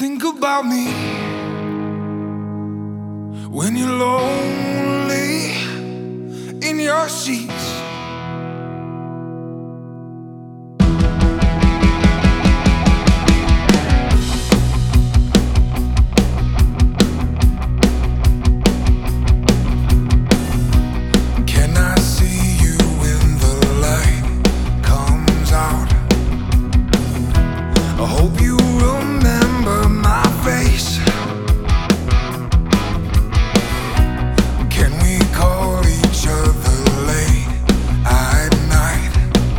Think about me when you're lonely in your sheets. Can I see you when the light comes out? I hope you remember my face. Can we call each other late at night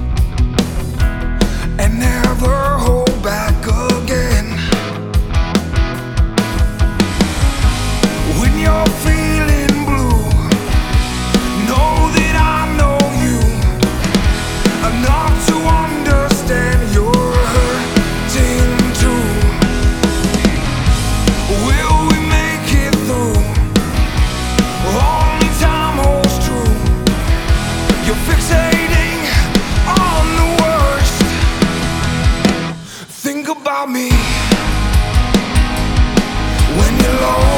and never hold back again? When you're feeling blue, know that I know you enough to understand you're hurting too. Will we make it through? Only time holds true. You're fixating on the worst. Think about me when you're low.